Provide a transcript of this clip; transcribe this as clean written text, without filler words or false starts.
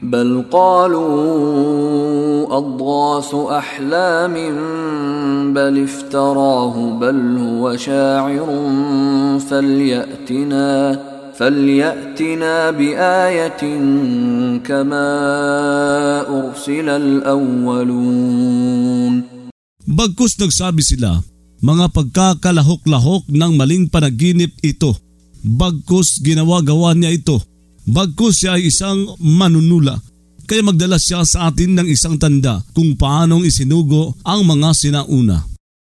بل قالوا أضغاث أحلام بل افتراه بل هو شاعر فليأتنا بآية كما أرسل الأولون. Bagkus nagsabi sila, mga pagkakalahok-lahok ng maling panaginip ito. Bagkus ginawa-gawa niya ito. Bagkus siya ay isang manunula, kaya magdala siya sa atin ng isang tanda kung paanong isinugo ang mga sinauna.